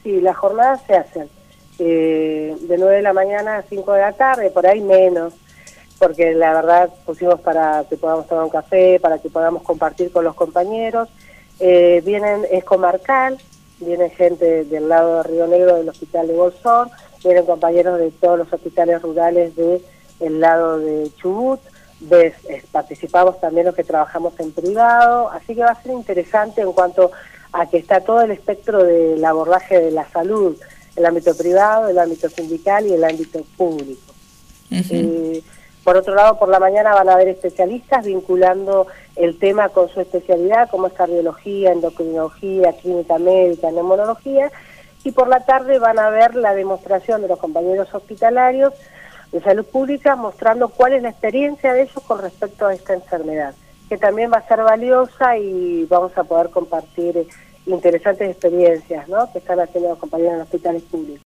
Sí, las jornadas se hacen de 9 de la mañana a 5 de la tarde, por ahí menos, porque la verdad pusimos para que podamos tomar un café, para que podamos compartir con los compañeros. Es comarcal, viene gente del lado de Río Negro del Hospital de Bolsón, vienen compañeros de todos los hospitales rurales del lado de Chubut, participamos también los que trabajamos en privado, así que va a ser interesante en cuanto a que está todo el espectro del abordaje de la salud, el ámbito privado, el ámbito sindical y el ámbito público. Por otro lado, por la mañana van a haber especialistas vinculando el tema con su especialidad, como es cardiología, endocrinología, clínica médica, neumonología, y por la tarde van a ver la demostración de los compañeros hospitalarios de salud pública mostrando cuál es la experiencia de ellos con respecto a esta enfermedad, que también va a ser valiosa y vamos a poder compartir interesantes experiencias, ¿no?, que están haciendo los compañeros en hospitales públicos.